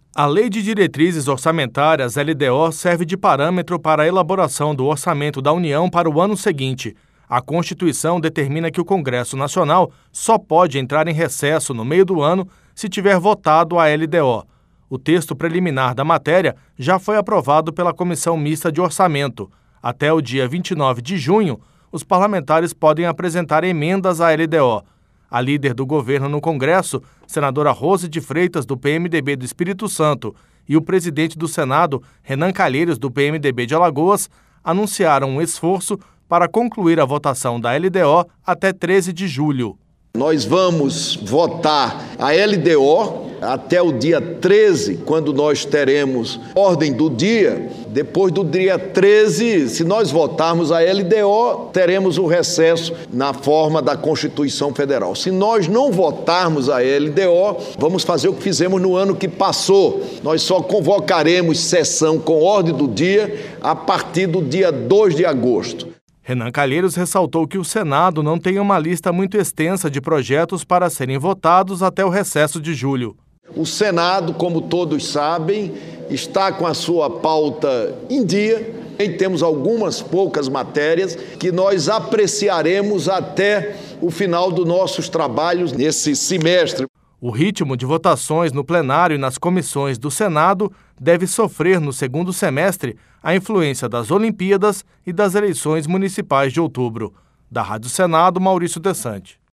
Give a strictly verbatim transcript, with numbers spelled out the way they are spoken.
A Lei de Diretrizes Orçamentárias, L D O, serve de parâmetro para a elaboração do orçamento da União para o ano seguinte. A Constituição determina que o Congresso Nacional só pode entrar em recesso no meio do ano se tiver votado a L D O. O texto preliminar da matéria já foi aprovado pela Comissão Mista de Orçamento. Até o dia vinte e nove de junho, os parlamentares podem apresentar emendas à L D O. A líder do governo no Congresso, senadora Rose de Freitas, do P M D B do Espírito Santo, e o presidente do Senado, Renan Calheiros, do P M D B de Alagoas, anunciaram um esforço para concluir a votação da L D O até treze de julho. Nós vamos votar a L D O até o dia treze, quando nós teremos ordem do dia. Depois do dia treze, se nós votarmos a L D O, teremos o recesso na forma da Constituição Federal. Se nós não votarmos a L D O, vamos fazer o que fizemos no ano que passou. Nós só convocaremos sessão com ordem do dia a partir do dia dois de agosto. Renan Calheiros ressaltou que o Senado não tem uma lista muito extensa de projetos para serem votados até o recesso de julho. O Senado, como todos sabem, está com a sua pauta em dia. E temos algumas poucas matérias que nós apreciaremos até o final dos nossos trabalhos nesse semestre. O ritmo de votações no plenário e nas comissões do Senado deve sofrer no segundo semestre a influência das Olimpíadas e das eleições municipais de outubro. Da Rádio Senado, Maurício Desante.